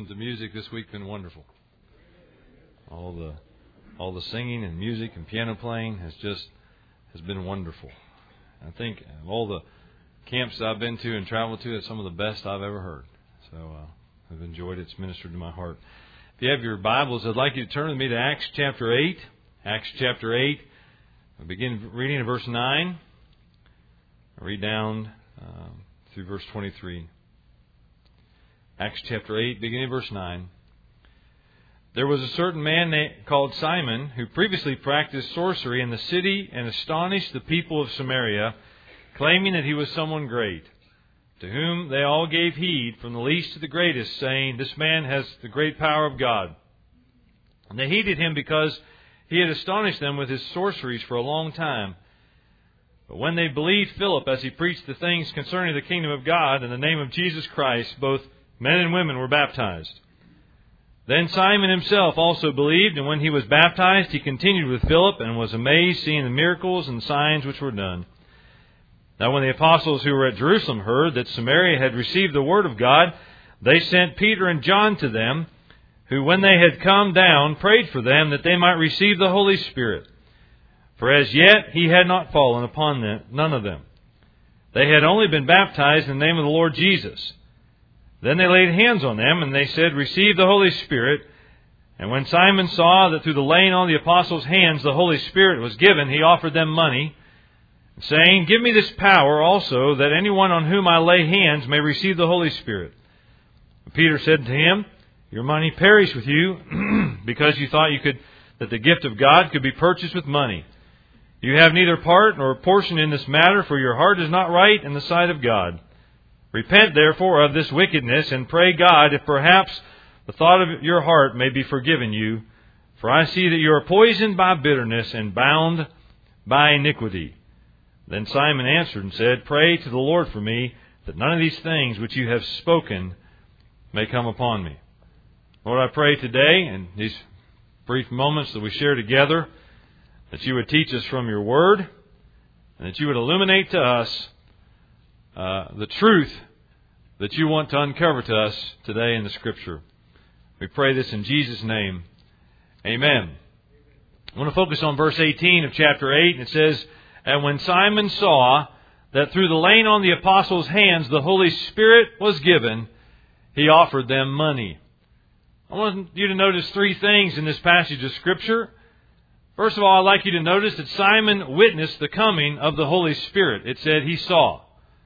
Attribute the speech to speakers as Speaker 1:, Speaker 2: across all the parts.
Speaker 1: to music this week been wonderful. All the singing and music and piano playing has been wonderful. I think of all the camps that I've been to and traveled to, it's some of the best I've ever heard. So I've enjoyed it. It's ministered to my heart. If you have your Bibles, I'd like you to turn with me to Acts chapter 8. Acts chapter 8. I'll begin reading in verse 9. I'll read down through verse 23. Acts chapter 8, beginning in verse 9. There was a certain man called Simon who previously practiced sorcery in the city and astonished the people of Samaria, claiming that he was someone great, to whom they all gave heed, from the least to the greatest, saying, "This man has the great power of God." And they heeded him because he had astonished them with his sorceries for a long time. But when they believed Philip as he preached the things concerning the kingdom of God in the name of Jesus Christ, both men and women were baptized. Then Simon himself also believed, and when he was baptized, he continued with Philip and was amazed, seeing the miracles and signs which were done. Now when the apostles who were at Jerusalem heard that Samaria had received the word of God, they sent Peter and John to them, who when they had come down prayed for them that they might receive the Holy Spirit. For as yet he had not fallen upon them, none of them. They had only been baptized in the name of the Lord Jesus. Then they laid hands on them, and they said, "Receive the Holy Spirit." And when Simon saw that through the laying on the apostles' hands the Holy Spirit was given, he offered them money, saying, "Give me this power also, that anyone on whom I lay hands may receive the Holy Spirit." But Peter said to him, "Your money perish with you, because you thought that the gift of God could be purchased with money. You have neither part nor portion in this matter, for your heart is not right in the sight of God. Repent, therefore, of this wickedness, and pray God if perhaps the thought of your heart may be forgiven you. For I see that you are poisoned by bitterness and bound by iniquity." Then Simon answered and said, "Pray to the Lord for me, that none of these things which you have spoken may come upon me." Lord, I pray today, in these brief moments that we share together, that you would teach us from your word, and that you would illuminate to us the truth that you want to uncover to us today in the Scripture. We pray this in Jesus' name. Amen. I want to focus on verse 18 of chapter 8, and it says, "And when Simon saw that through the laying on the apostles' hands the Holy Spirit was given, he offered them money." I want you to notice three things in this passage of Scripture. First of all, I'd like you to notice that Simon witnessed the coming of the Holy Spirit. It said he saw.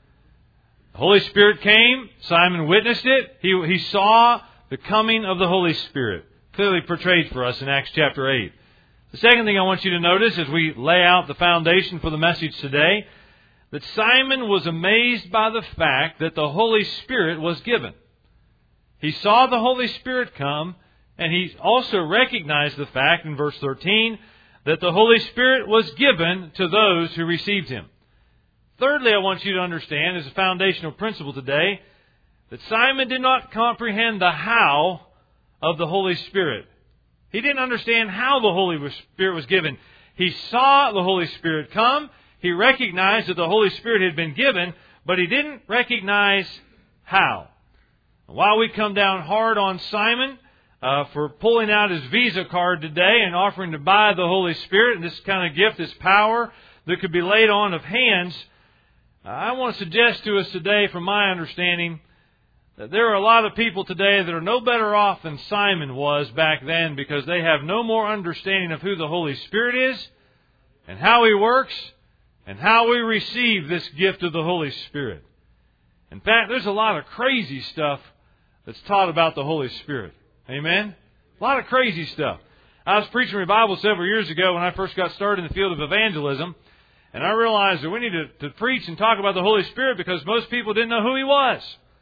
Speaker 1: The Holy Spirit came. Simon witnessed it. He saw the coming of the Holy Spirit, clearly portrayed for us in Acts chapter 8. The second thing I want you to notice as we lay out the foundation for the message today, that Simon was amazed by the fact that the Holy Spirit was given. He saw the Holy Spirit come, and he also recognized the fact in verse 13 that the Holy Spirit was given to those who received Him. Thirdly, I want you to understand as a foundational principle today that Simon did not comprehend the how of the Holy Spirit. He didn't understand how the Holy Spirit was given. He saw the Holy Spirit come. He recognized that the Holy Spirit had been given, but he didn't recognize how. While we come down hard on Simon for pulling out his Visa card today and offering to buy the Holy Spirit and this kind of gift, this power that could be laid on of hands, I want to suggest to us today, from my understanding, that there are a lot of people today that are no better off than Simon was back then, because they have no more understanding of who the Holy Spirit is and how He works and how we receive this gift of the Holy Spirit. In fact, there's a lot of crazy stuff that's taught about the Holy Spirit. Amen? A lot of crazy stuff. I was preaching revival several years ago when I first got started in the field of evangelism, and I realized that we needed to preach and talk about the Holy Spirit because most people didn't know who He was.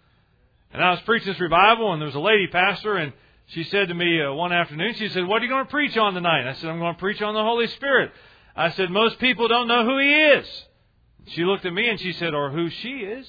Speaker 1: And I was preaching this revival, and there was a lady pastor, and she said to me one afternoon, she said, "What are you going to preach on tonight?" And I said, "I'm going to preach on the Holy Spirit." I said, "Most people don't know who He is." She looked at me and she said, "Or who she is."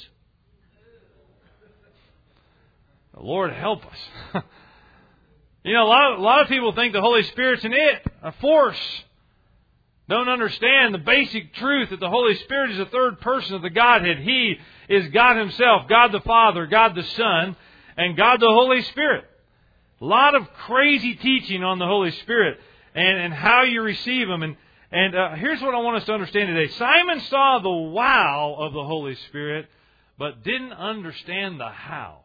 Speaker 1: The Lord help us. You know, a lot of people think the Holy Spirit's a force. Don't understand the basic truth that the Holy Spirit is the third person of the Godhead. He is God Himself, God the Father, God the Son, and God the Holy Spirit. A lot of crazy teaching on the Holy Spirit and how you receive Him. And here's what I want us to understand today. Simon saw the wow of the Holy Spirit, but didn't understand the how.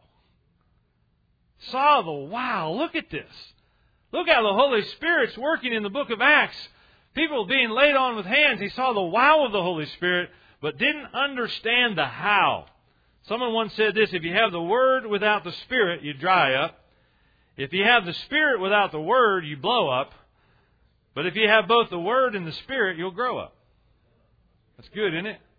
Speaker 1: Saw the wow. Look at this. Look how the Holy Spirit's working in the book of Acts. People being laid on with hands. He saw the wow of the Holy Spirit, but didn't understand the how. Someone once said this: if you have the Word without the Spirit, you dry up. If you have the Spirit without the Word, you blow up. But if you have both the Word and the Spirit, you'll grow up. That's good, isn't it?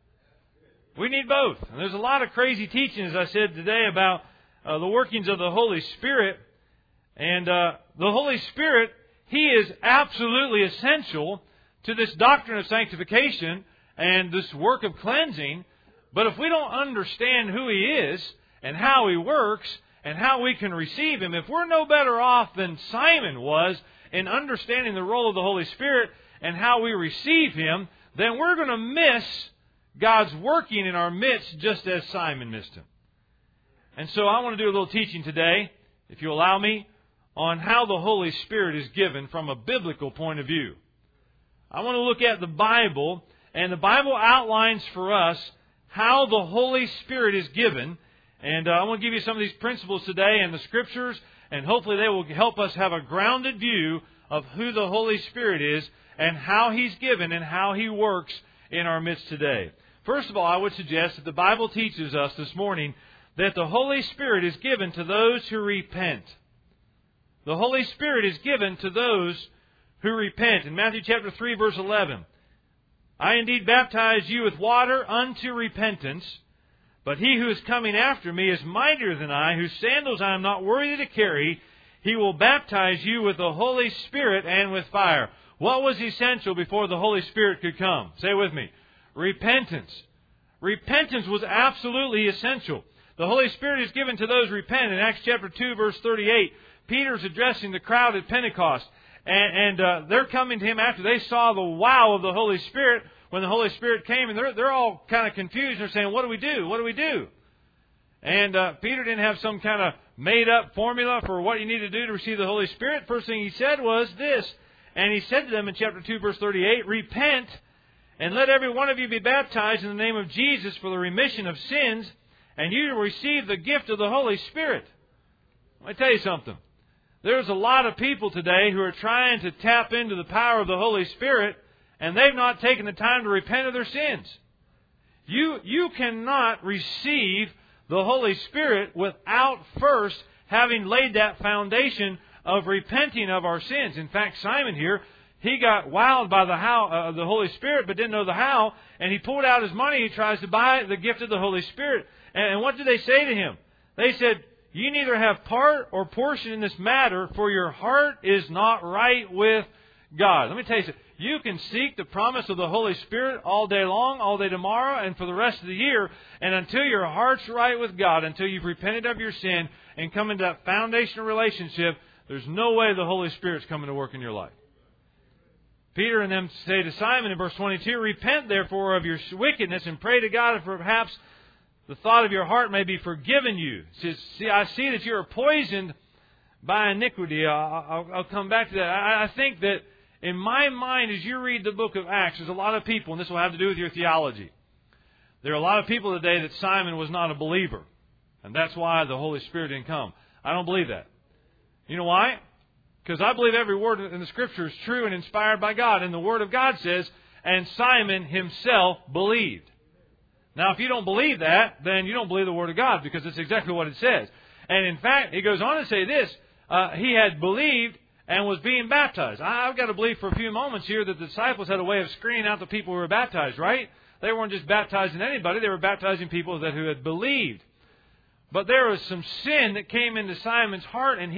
Speaker 1: We need both. And there's a lot of crazy teaching, as I said today, about the workings of the Holy Spirit. And the Holy Spirit, He is absolutely essential to this doctrine of sanctification and this work of cleansing. But if we don't understand who He is and how He works and how we can receive Him, if we're no better off than Simon was in understanding the role of the Holy Spirit and how we receive Him, then we're going to miss God's working in our midst just as Simon missed Him. And so I want to do a little teaching today, if you allow me, on how the Holy Spirit is given from a biblical point of view. I want to look at the Bible, and the Bible outlines for us how the Holy Spirit is given. And I want to give you some of these principles today in the Scriptures, and hopefully they will help us have a grounded view of who the Holy Spirit is and how He's given and how He works in our midst today. First of all, I would suggest that the Bible teaches us this morning that the Holy Spirit is given to those who repent. The Holy Spirit is given to those who repent. In Matthew chapter 3, verse 11, I indeed baptize you with water unto repentance, but He who is coming after me is mightier than I, whose sandals I am not worthy to carry. He will baptize you with the Holy Spirit and with fire. What was essential before the Holy Spirit could come? Say with me. Repentance. Repentance was absolutely essential. The Holy Spirit is given to those who repent. In Acts chapter 2, verse 38, Peter's addressing the crowd at Pentecost. And they're coming to him after they saw the wow of the Holy Spirit when the Holy Spirit came. And they're all kind of confused. They're saying, what do we do? What do we do? And Peter didn't have some kind of made-up formula for what you need to do to receive the Holy Spirit. First thing he said was this. And he said to them in chapter 2, verse 38, repent, and let every one of you be baptized in the name of Jesus for the remission of sins, and you will receive the gift of the Holy Spirit. Let me tell you something. There's a lot of people today who are trying to tap into the power of the Holy Spirit, and they've not taken the time to repent of their sins. You cannot receive the Holy Spirit without first having laid that foundation of repenting of our sins. In fact, Simon here, he got wowed by the how of the Holy Spirit, but didn't know the how, and he pulled out his money. He tries to buy the gift of the Holy Spirit. And what did they say to him? They said, you neither have part or portion in this matter, for your heart is not right with God. Let me tell you something. You can seek the promise of the Holy Spirit all day long, all day tomorrow, and for the rest of the year. And until your heart's right with God, until you've repented of your sin and come into that foundational relationship, there's no way the Holy Spirit's coming to work in your life. Peter and them say to Simon in verse 22, repent therefore of your wickedness and pray to God if perhaps the thought of your heart may be forgiven you. See, I see that you are poisoned by iniquity. I'll come back to that. I think that in my mind, as you read the book of Acts, there's a lot of people, and this will have to do with your theology. There are a lot of people today that Simon was not a believer, and that's why the Holy Spirit didn't come. I don't believe that. You know why? Because I believe every word in the Scripture is true and inspired by God. And the Word of God says, and Simon himself believed. Now, if you don't believe that, then you don't believe the Word of God, because it's exactly what it says. And in fact, he goes on to say this, he had believed and was being baptized. I've got to believe for a few moments here that the disciples had a way of screening out the people who were baptized, right? They weren't just baptizing anybody. They were baptizing people who had believed. But there was some sin that came into Simon's heart, and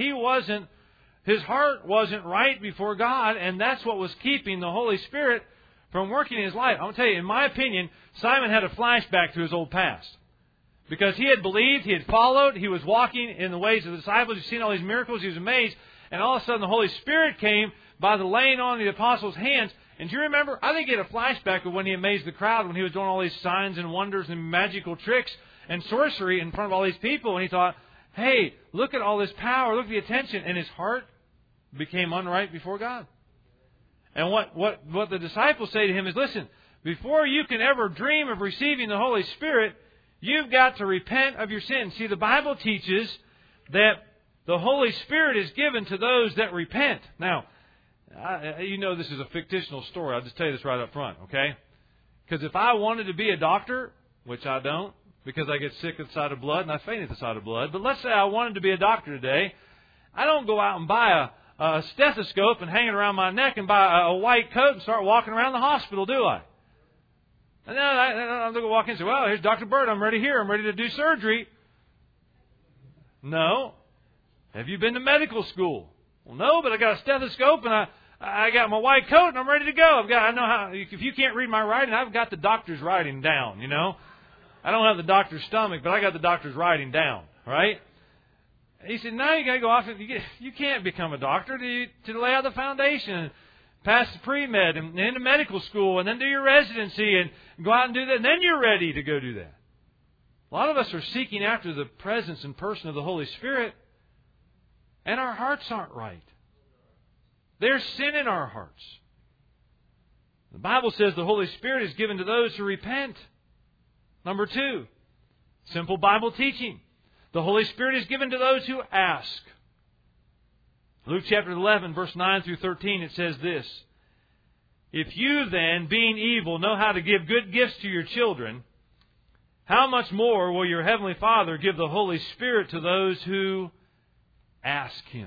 Speaker 1: his heart wasn't right before God, and that's what was keeping the Holy Spirit from working in his life. I'm going to tell you, in my opinion, Simon had a flashback to his old past. Because he had believed, he had followed, he was walking in the ways of the disciples, he'd seen all these miracles, he was amazed, and all of a sudden the Holy Spirit came by the laying on of the apostles' hands. And do you remember, I think he had a flashback of when he amazed the crowd, when he was doing all these signs and wonders and magical tricks and sorcery in front of all these people, and he thought, hey, look at all this power, look at the attention. And his heart became unright before God. And what the disciples say to him is, listen, before you can ever dream of receiving the Holy Spirit, you've got to repent of your sins. See, the Bible teaches that the Holy Spirit is given to those that repent. Now, you know this is a fictional story. I'll just tell you this right up front, okay? Because if I wanted to be a doctor, which I don't, because I get sick at the sight of blood and I faint at the sight of blood, but let's say I wanted to be a doctor today, I don't go out and buy a stethoscope and hang it around my neck and buy a white coat and start walking around the hospital, do I? And then I'm going to walk in and say, well, here's Dr. Bird. I'm ready here. I'm ready to do surgery. No. Have you been to medical school? Well, no, but I got a stethoscope and I got my white coat and I'm ready to go. I know how. If you can't read my writing, I've got the doctor's writing down, you know. I don't have the doctor's stomach, but I got the doctor's writing down, right? He said, now you got to go off. You can't become a doctor to lay out the foundation, pass the pre-med and into medical school and then do your residency and go out and do that. And then you're ready to go do that. A lot of us are seeking after the presence and person of the Holy Spirit, and our hearts aren't right. There's sin in our hearts. The Bible says the Holy Spirit is given to those who repent. Number 2, simple Bible teaching. The Holy Spirit is given to those who ask. Luke chapter 11, verse 9 through 13, it says this. If you then, being evil, know how to give good gifts to your children, how much more will your Heavenly Father give the Holy Spirit to those who ask Him?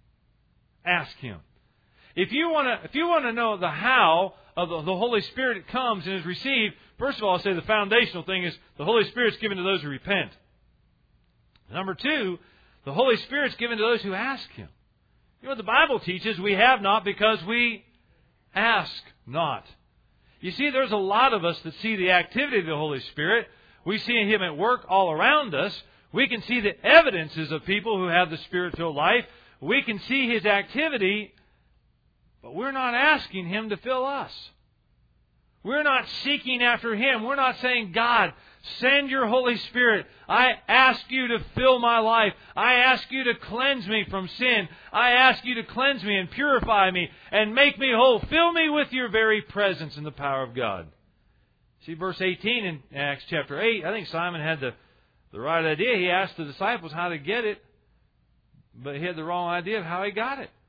Speaker 1: Ask Him. If you want to know the how of the Holy Spirit comes and is received, first of all, I'll say the foundational thing is the Holy Spirit's given to those who repent. Number 2, the Holy Spirit's given to those who ask Him. You know what the Bible teaches? We have not because we ask not. You see, there's a lot of us that see the activity of the Holy Spirit. We see Him at work all around us. We can see the evidences of people who have the Spirit-filled life. We can see His activity, but we're not asking Him to fill us. We're not seeking after Him. We're not saying, God, send your Holy Spirit. I ask you to fill my life. I ask you to cleanse me from sin. I ask you to cleanse me and purify me and make me whole. Fill me with your very presence and the power of God. See verse 18 in Acts chapter 8. I think Simon had the right idea. He asked the disciples how to get it, but he had the wrong idea of how he got it.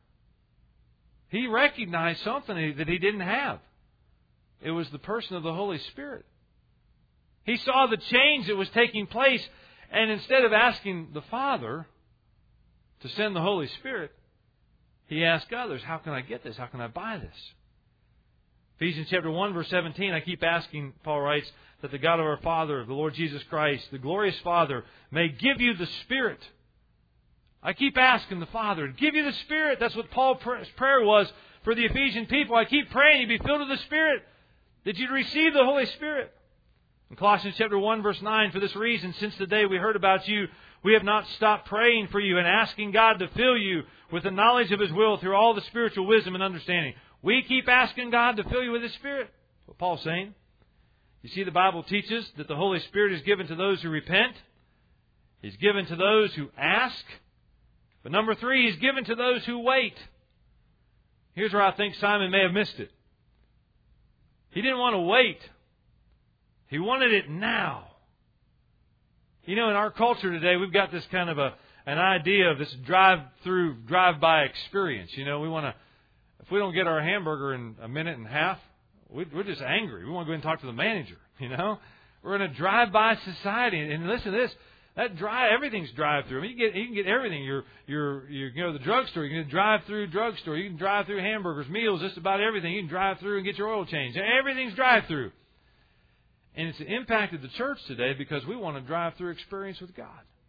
Speaker 1: He recognized something that he didn't have. It was the person of the Holy Spirit. He saw the change that was taking place, and instead of asking the Father to send the Holy Spirit, he asked others, how can I get this? How can I buy this? Ephesians chapter 1, verse 17, I keep asking, Paul writes, that the God of our Father, the Lord Jesus Christ, the glorious Father, may give you the Spirit. I keep asking the Father to give you the Spirit. That's what Paul's prayer was for the Ephesian people. I keep praying you be filled with the Spirit, that you'd receive the Holy Spirit. In Colossians chapter 1, verse 9, for this reason, since the day we heard about you, we have not stopped praying for you and asking God to fill you with the knowledge of His will through all the spiritual wisdom and understanding. We keep asking God to fill you with His Spirit. That's what Paul's saying. You see, the Bible teaches that the Holy Spirit is given to those who repent. He's given to those who ask. But number 3, He's given to those who wait. Here's where I think Simon may have missed it. He didn't want to wait. He wanted it now. You know, in our culture today, we've got this kind of an idea of this drive-by experience. You know, we want to, if we don't get our hamburger in a minute and a half, we're just angry. We want to go and talk to the manager, you know. We're in a drive-by society. And listen to this. Everything's drive-through. I mean, you can get everything. You go to the drugstore. You can drive-through drugstore. You can drive-through hamburgers, meals, just about everything. You can drive-through and get your oil changed. Everything's drive-through. And it's impacted the church today because we want a drive-through experience with God.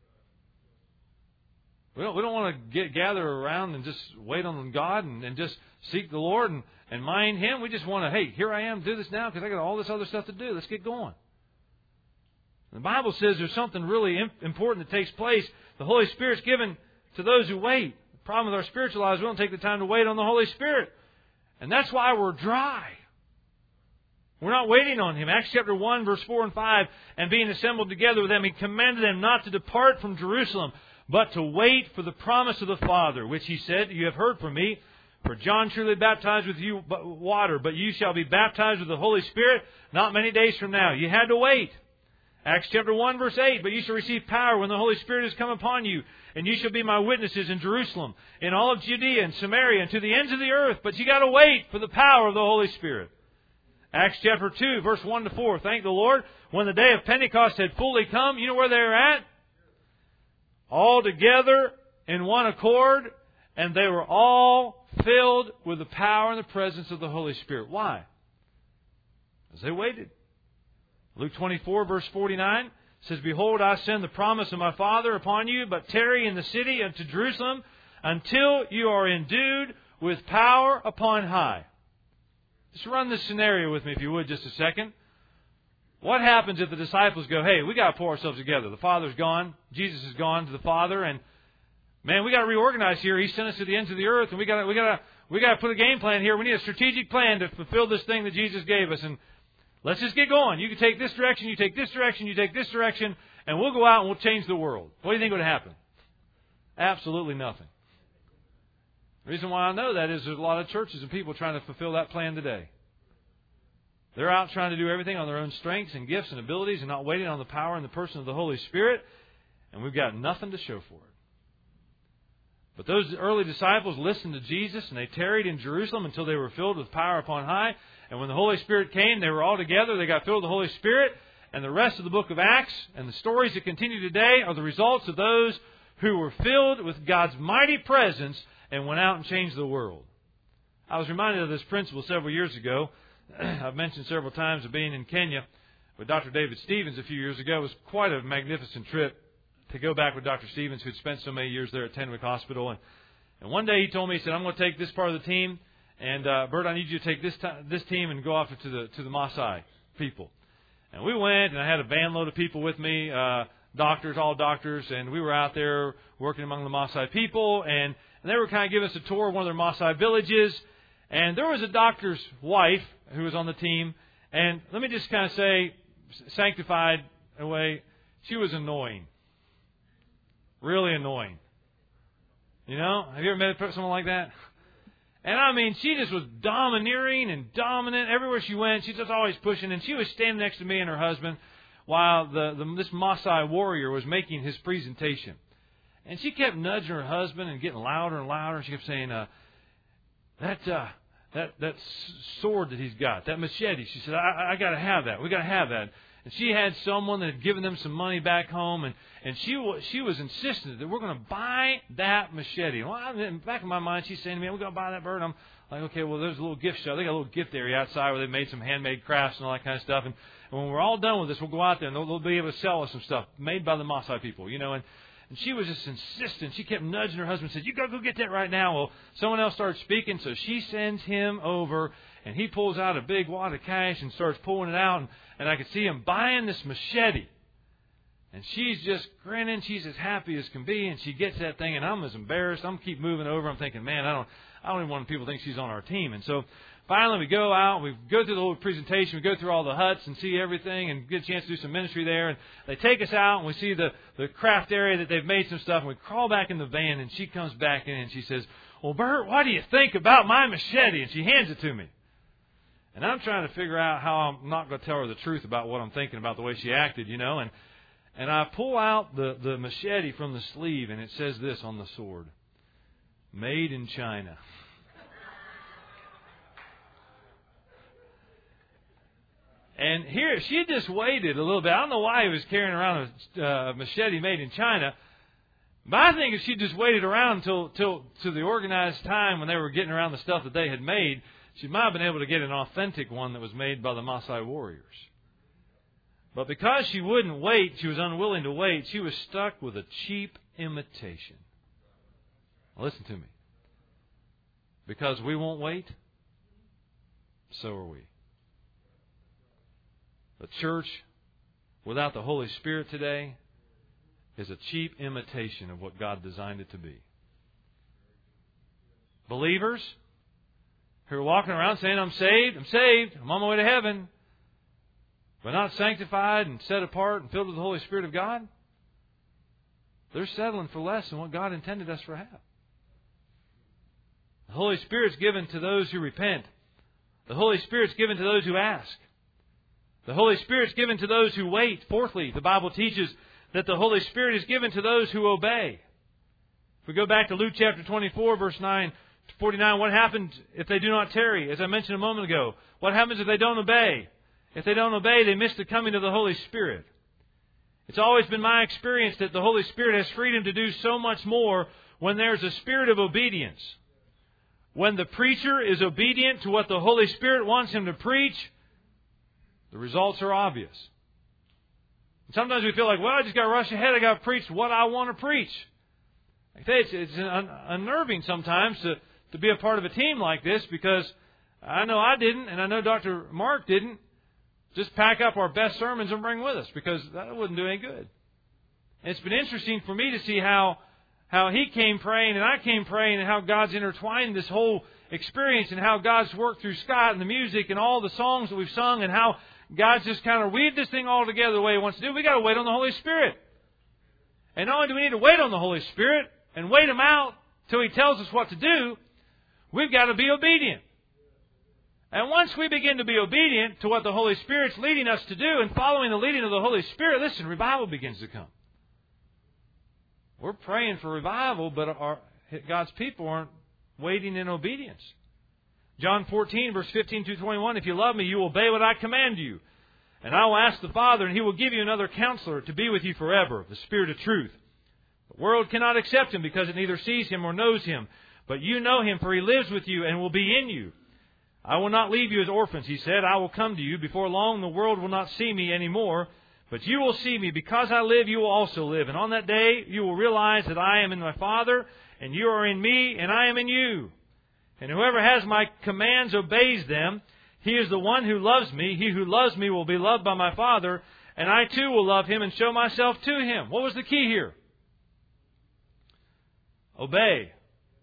Speaker 1: We don't want to gather around and just wait on God and just seek the Lord and mind Him. We just want to, hey, here I am, do this now because I got all this other stuff to do. Let's get going. The Bible says there's something really important that takes place. The Holy Spirit's given to those who wait. The problem with our spiritual lives, we don't take the time to wait on the Holy Spirit. And that's why we're dry. We're not waiting on Him. Acts chapter 1, verse 4 and 5, and being assembled together with them, He commanded them not to depart from Jerusalem,
Speaker 2: but to wait for the promise of the Father, which He said, You have heard from me. For John truly baptized with you water, but you shall be baptized with the Holy Spirit not many days from now. You had to wait. Acts chapter 1, verse 8, But you shall receive power when the Holy Spirit has come upon you, and you shall be my witnesses in Jerusalem, in all of Judea and Samaria, and to the ends of the earth. But you got to wait for the power of the Holy Spirit. Acts chapter 2, verse 1 to 4, Thank the Lord, when the day of Pentecost had fully come, you know where they were at? All together in one accord, and they were all filled with the power and the presence of the Holy Spirit. Why? As they waited. Luke 24, verse 49 says, Behold, I send the promise of my Father upon you, but tarry in the city unto Jerusalem until you are endued with power upon high. Just run this scenario with me, if you would, just a second. What happens if the disciples go, Hey, we got to pull ourselves together. The Father's gone. Jesus is gone to the Father, and man, we got to reorganize here. He sent us to the ends of the earth, and we got to put a game plan here. We need a strategic plan to fulfill this thing that Jesus gave us. And let's just get going. You can take this direction, you take this direction, you take this direction, and we'll go out and we'll change the world. What do you think would happen? Absolutely nothing. The reason why I know that is there's a lot of churches and people trying to fulfill that plan today. They're out trying to do everything on their own strengths and gifts and abilities and not waiting on the power and the person of the Holy Spirit, and we've got nothing to show for it. But those early disciples listened to Jesus, and they tarried in Jerusalem until they were filled with power upon high. And when the Holy Spirit came, they were all together. They got filled with the Holy Spirit. And the rest of the book of Acts and the stories that continue today are the results of those who were filled with God's mighty presence and went out and changed the world. I was reminded of this principle several years ago. I've mentioned several times of being in Kenya with Dr. David Stevens a few years ago. It was quite a magnificent trip to go back with Dr. Stevens, who'd spent so many years there at Tenwick Hospital. And one day he told me, he said, I'm going to take this part of the team, and Bert, I need you to take this team and go off to the Maasai people. And we went, and I had a van load of people with me, doctors, all doctors, and we were out there working among the Maasai people, and they were kind of giving us a tour of one of their Maasai villages. And there was a doctor's wife who was on the team, and let me just kind of say, sanctified in a way, she was annoying. Really annoying. You know? Have you ever met someone like that? And I mean, she just was domineering and dominant. Everywhere she went, she was just always pushing. And she was standing next to me and her husband while this Maasai warrior was making his presentation. And she kept nudging her husband and getting louder and louder. And she kept saying, that sword that he's got, that machete. She said, I got to have that. We got to have that. And she had someone that had given them some money back home, and she was insistent that we're going to buy that machete. Well, in the back of my mind, she's saying to me, we're going to buy that bird. I'm like, okay, well, there's a little gift shop. They got a little gift area outside where they made some handmade crafts and all that kind of stuff. And when we're all done with this, we'll go out there, and they'll be able to sell us some stuff made by the Maasai people, you know. And she was just insistent. She kept nudging her husband and said, you got to go get that right now. Well, someone else started speaking, so she sends him over, and he pulls out a big wad of cash and starts pulling it out, and I could see him buying this machete. And she's just grinning. She's as happy as can be, and she gets that thing, and I'm as embarrassed. I'm keep moving over. I'm thinking, man, I don't even want people to think she's on our team. And so finally we go out, we go through the whole presentation, we go through all the huts and see everything and get a chance to do some ministry there. And they take us out, and we see the craft area that they've made some stuff, and we crawl back in the van, and she comes back in and she says, well, Bert, what do you think about my machete? And she hands it to me. And I'm trying to figure out how I'm not going to tell her the truth about what I'm thinking about the way she acted, you know. And I pull out the machete from the sleeve, and it says this on the sword: Made in China. And here, she just waited a little bit. I don't know why he was carrying around a machete made in China. But I think if she just waited around until to the organized time when they were getting around the stuff that they had made, she might have been able to get an authentic one that was made by the Maasai warriors. But because she wouldn't wait, she was unwilling to wait, she was stuck with a cheap imitation. Now listen to me. Because we won't wait, so are we. The church without the Holy Spirit today is a cheap imitation of what God designed it to be. Believers who are walking around saying, I'm saved, I'm on my way to heaven, but not sanctified and set apart and filled with the Holy Spirit of God, they're settling for less than what God intended us to have. The Holy Spirit's given to those who repent. The Holy Spirit's given to those who ask. The Holy Spirit's given to those who wait. Fourthly, the Bible teaches that the Holy Spirit is given to those who obey. If we go back to Luke chapter 24, verse 9 to 49, what happens if they do not tarry? As I mentioned a moment ago, what happens if they don't obey? If they don't obey, they miss the coming of the Holy Spirit. It's always been my experience that the Holy Spirit has freedom to do so much more when there's a spirit of obedience. When the preacher is obedient to what the Holy Spirit wants him to preach, the results are obvious. And sometimes we feel like, well, I just got to rush ahead. I got to preach what I want to preach. I tell you, it's unnerving sometimes to be a part of a team like this, because I know I didn't, and I know Dr. Mark didn't, just pack up our best sermons and bring with us, because that wouldn't do any good. And it's been interesting for me to see how he came praying and I came praying, and how God's intertwined this whole experience, and how God's worked through Scott and the music and all the songs that we've sung, and how God's just kind of weaved this thing all together the way He wants to do. We've got to wait on the Holy Spirit. And not only do we need to wait on the Holy Spirit and wait Him out till He tells us what to do, we've got to be obedient. And once we begin to be obedient to what the Holy Spirit's leading us to do, and following the leading of the Holy Spirit, listen, revival begins to come. We're praying for revival, but God's people aren't waiting in obedience. John 14, verse 15 to 21, if you love me, you will obey what I command you. And I will ask the Father, and He will give you another counselor to be with you forever, the Spirit of truth. The world cannot accept Him because it neither sees Him or knows Him. But you know Him, for He lives with you and will be in you. I will not leave you as orphans, He said. I will come to you. Before long, the world will not see me anymore. But you will see me. Because I live, you will also live. And on that day, you will realize that I am in my Father, and you are in me, and I am in you. And whoever has my commands obeys them. He is the one who loves me. He who loves me will be loved by my Father, and I too will love him and show myself to him. What was the key here? Obey.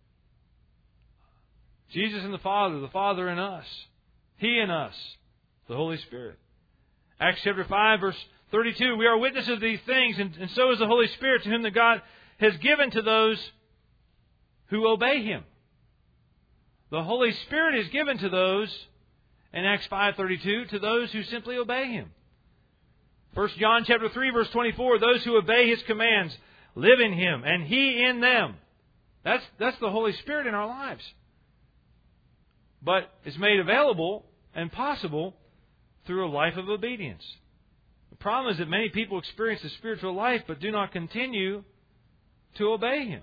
Speaker 2: Jesus and the Father in us. He in us, the Holy Spirit. Acts chapter 5, verse 32, we are witnesses of these things, and so is the Holy Spirit, to whom the God has given to those who obey Him. The Holy Spirit is given to those, in Acts 5:32, to those who simply obey Him. 1 John chapter 3, verse 24, those who obey His commands live in Him, and He in them. That's the Holy Spirit in our lives. But it's made available and possible through a life of obedience. The problem is that many people experience the spiritual life but do not continue to obey Him.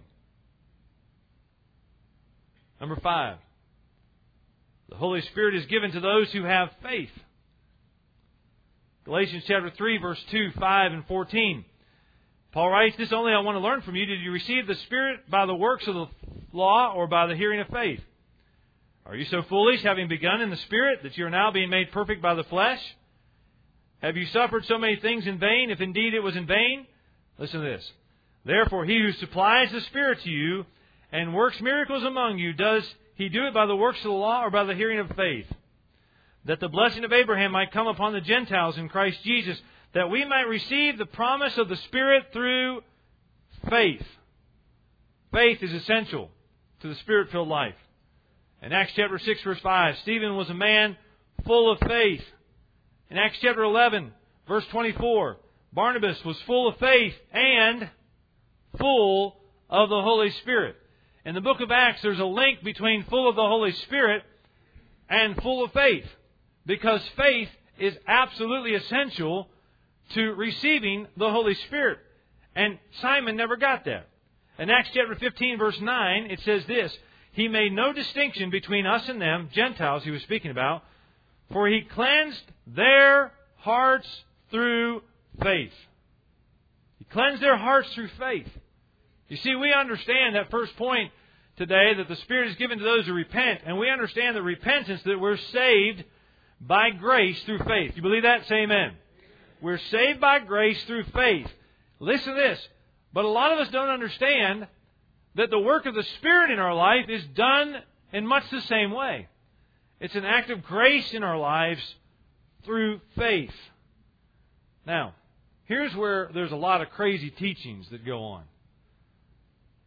Speaker 2: Number 5. The Holy Spirit is given to those who have faith. Galatians chapter 3, verse 2, 5, and 14. Paul writes, this only I want to learn from you. Did you receive the Spirit by the works of the law or by the hearing of faith? Are you so foolish, having begun in the Spirit, that you are now being made perfect by the flesh? Have you suffered so many things in vain, if indeed it was in vain? Listen to this. Therefore, He who supplies the Spirit to you and works miracles among you, does He do it by the works of the law or by the hearing of faith? That the blessing of Abraham might come upon the Gentiles in Christ Jesus, that we might receive the promise of the Spirit through faith. Faith is essential to the Spirit-filled life. In Acts chapter 6, verse 5, Stephen was a man full of faith. In Acts chapter 11, verse 24, Barnabas was full of faith and full of the Holy Spirit. In the book of Acts, there's a link between full of the Holy Spirit and full of faith, because faith is absolutely essential to receiving the Holy Spirit. And Simon never got that. In Acts chapter 15, verse 9, it says this, He made no distinction between us and them, Gentiles He was speaking about, for He cleansed their hearts through faith. He cleansed their hearts through faith. You see, we understand that first point today, that the Spirit is given to those who repent, and we understand the repentance, that we're saved by grace through faith. You believe that? Say amen. We're saved by grace through faith. Listen to this. But a lot of us don't understand that the work of the Spirit in our life is done in much the same way. It's an act of grace in our lives through faith. Now, here's where there's a lot of crazy teachings that go on.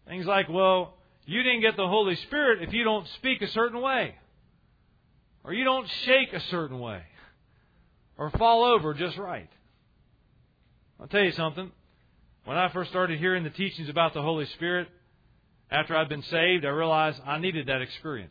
Speaker 2: Things like, well, you didn't get the Holy Spirit if you don't speak a certain way, or you don't shake a certain way, or fall over just right. I'll tell you something. When I first started hearing the teachings about the Holy Spirit, after I'd been saved, I realized I needed that experience.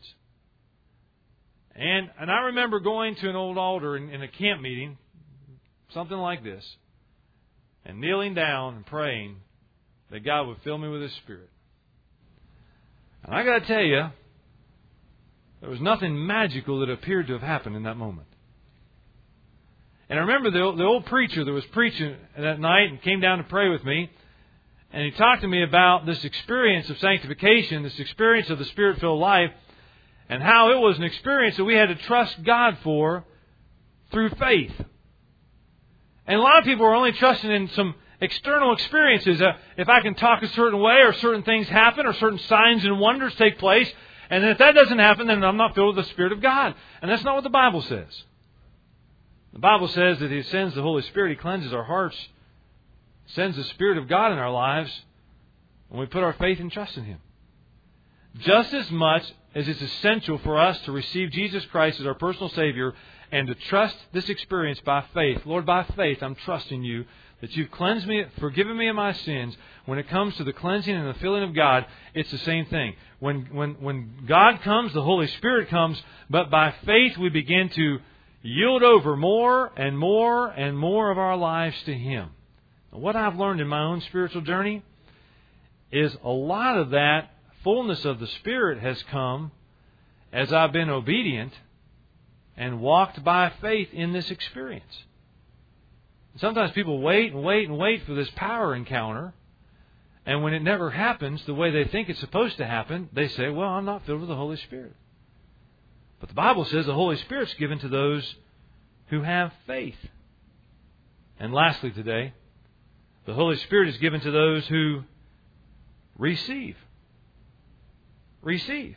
Speaker 2: And I remember going to an old altar in a camp meeting, something like this, and kneeling down and praying that God would fill me with His Spirit. And I got to tell you, there was nothing magical that appeared to have happened in that moment. And I remember the old preacher that was preaching that night and came down to pray with me, and he talked to me about this experience of sanctification, this experience of the Spirit-filled life, and how it was an experience that we had to trust God for through faith. And a lot of people are only trusting in some external experiences. If I can talk a certain way, or certain things happen, or certain signs and wonders take place, and if that doesn't happen, then I'm not filled with the Spirit of God. And that's not what the Bible says. The Bible says that He sends the Holy Spirit, He cleanses our hearts, sends the Spirit of God in our lives when we put our faith and trust in Him. Just as much as it's essential for us to receive Jesus Christ as our personal Savior and to trust this experience by faith. Lord, by faith, I'm trusting You that You've cleansed me, forgiven me of my sins. When it comes to the cleansing and the filling of God, it's the same thing. When God comes, the Holy Spirit comes, but by faith we begin to yield over more and more and more of our lives to Him. Now, what I've learned in my own spiritual journey is a lot of that fullness of the Spirit has come as I've been obedient and walked by faith in this experience. Sometimes people wait and wait and wait for this power encounter, and when it never happens the way they think it's supposed to happen, they say, well, I'm not filled with the Holy Spirit. But the Bible says the Holy Spirit's given to those who have faith. And lastly today, the Holy Spirit is given to those who receive. Receive.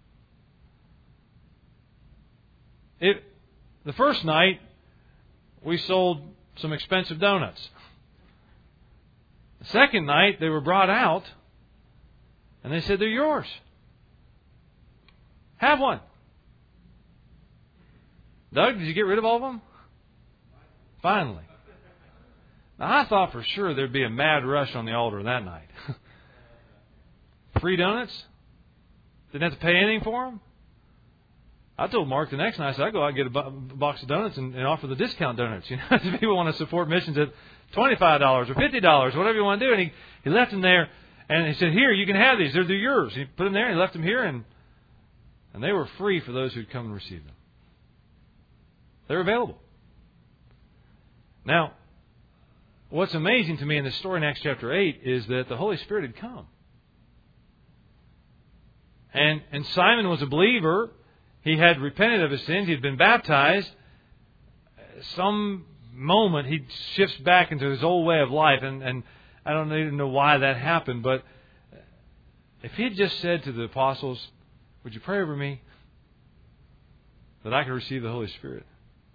Speaker 2: The first night, we sold some expensive donuts. The second night, they were brought out, and they said, they're yours. Have one. Doug, did you get rid of all of them? Finally. Now, I thought for sure there'd be a mad rush on the altar that night. Free donuts? Didn't have to pay anything for them? I told Mark the next night, I said, I'd go out and get a box of donuts and offer the discount donuts. You know, people want to support missions at $25 or $50, whatever you want to do. And he left them there, and he said, here, you can have these. They're yours. He put them there, and he left them here, and they were free for those who'd come and receive them. They're available. Now, what's amazing to me in this story in Acts chapter 8 is that the Holy Spirit had come. And Simon was a believer. He had repented of his sins. He had been baptized. Some moment he shifts back into his old way of life. And I don't even know why that happened. But if he had just said to the apostles, would you pray over me that I could receive the Holy Spirit?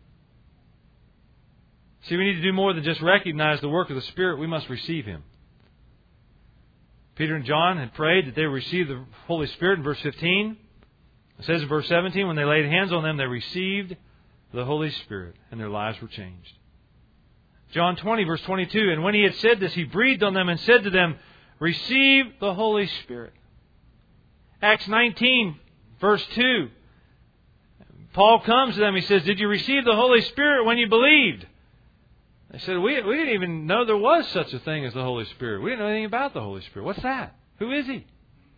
Speaker 2: See, we need to do more than just recognize the work of the Spirit. We must receive Him. Peter and John had prayed that they would receive the Holy Spirit in verse 15. It says in verse 17, when they laid hands on them, they received the Holy Spirit, and their lives were changed. John 20, verse 22, and when He had said this, He breathed on them and said to them, receive the Holy Spirit. Acts 19, verse 2, Paul comes to them. He says, did you receive the Holy Spirit when you believed? They said, we didn't even know there was such a thing as the Holy Spirit. We didn't know anything about the Holy Spirit. What's that? Who is He?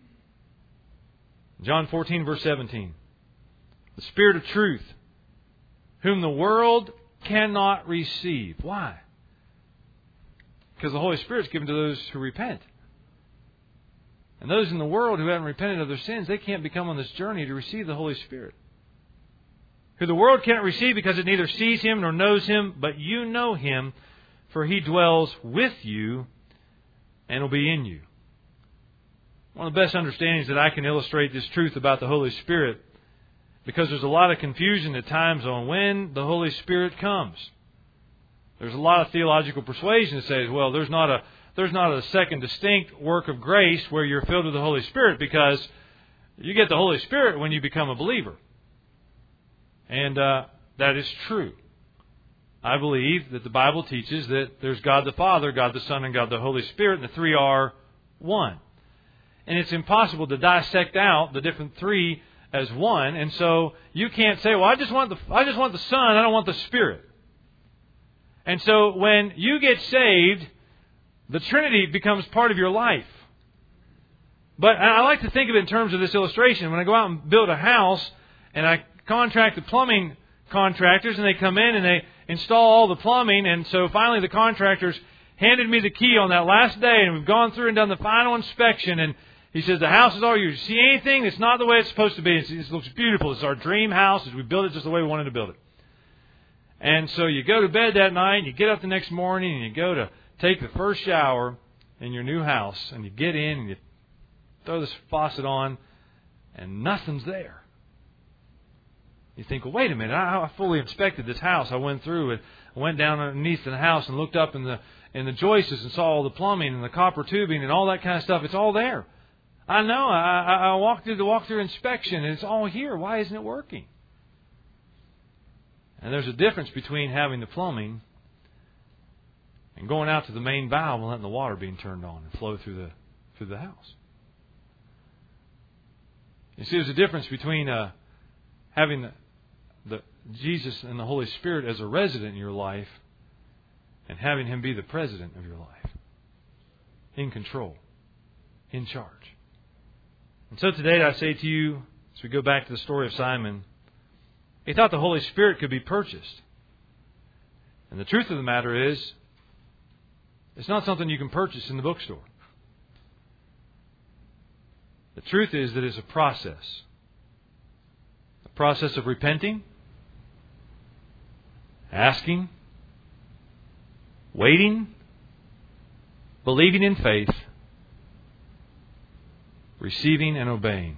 Speaker 2: John 14, verse 17. The Spirit of truth, whom the world cannot receive. Why? Because the Holy Spirit is given to those who repent. And those in the world who haven't repented of their sins, they can't become on this journey to receive the Holy Spirit. Who the world cannot receive because it neither sees Him nor knows Him, but you know Him, for He dwells with you and will be in you. One of the best understandings that I can illustrate this truth about the Holy Spirit, because there's a lot of confusion at times on when the Holy Spirit comes. There's a lot of theological persuasion that says, well, there's not there's not a second distinct work of grace where you're filled with the Holy Spirit, because you get the Holy Spirit when you become a believer. And that is true. I believe that the Bible teaches that there's God the Father, God the Son, and God the Holy Spirit, and the three are one. And it's impossible to dissect out the different three as one, and so you can't say, well, I just want the Son, I don't want the Spirit. And so when you get saved, the Trinity becomes part of your life. But I like to think of it in terms of this illustration. When I go out and build a house, and I contract the plumbing contractors, and they come in and they install all the plumbing, and so finally the contractors handed me the key on that last day, and we've gone through and done the final inspection, and he says, the house is all yours. See anything that's not the way it's supposed to be? It looks beautiful. It's our dream house. We built it just the way we wanted to build it. And so you go to bed that night, and you get up the next morning, and you go to take the first shower in your new house, and you get in, and you throw this faucet on, and nothing's there. You think, well, wait a minute, I fully inspected this house. I went through it. I went down underneath the house and looked up in the joists and saw all the plumbing and the copper tubing and all that kind of stuff. It's all there. I know. I walked through the walkthrough inspection, and it's all here. Why isn't it working? And there's a difference between having the plumbing and going out to the main valve and letting the water being turned on and flow through the house. You see, there's a difference between having the Jesus and the Holy Spirit as a resident in your life and having Him be the president of your life, in control, in charge. And so today I say to you, as we go back to the story of Simon, he thought the Holy Spirit could be purchased. And the truth of the matter is, it's not something you can purchase in the bookstore. The truth is that it's a process. A process of repenting, asking, waiting, believing in faith, receiving and obeying.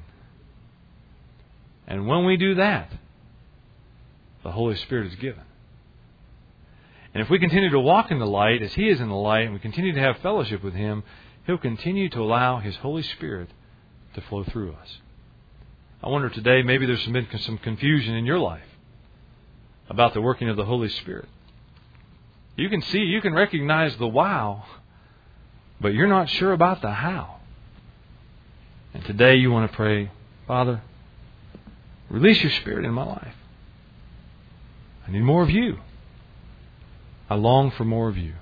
Speaker 2: And when we do that, the Holy Spirit is given. And if we continue to walk in the light as He is in the light, and we continue to have fellowship with Him, He'll continue to allow His Holy Spirit to flow through us. I wonder today, maybe there's been some confusion in your life about the working of the Holy Spirit. You can see, you can recognize the wow, but you're not sure about the how. And today you want to pray, Father, release your Spirit in my life. I need more of you. I long for more of you.